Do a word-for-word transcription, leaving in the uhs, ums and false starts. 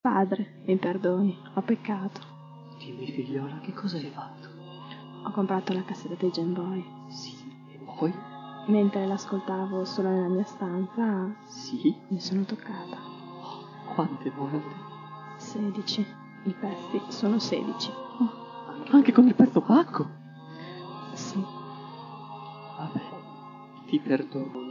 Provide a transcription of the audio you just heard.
Padre, mi perdoni, ho peccato. Dimmi, figliola, che cosa hai fatto? Ho comprato la cassetta dei Game Boy. Sì, e poi? Mentre l'ascoltavo solo nella mia stanza, Sì? mi sono toccata. Quante volte? Sedici. I pezzi sono sedici. Oh, anche, anche con il pezzo pacco? Sì. Vabbè, ti perdono.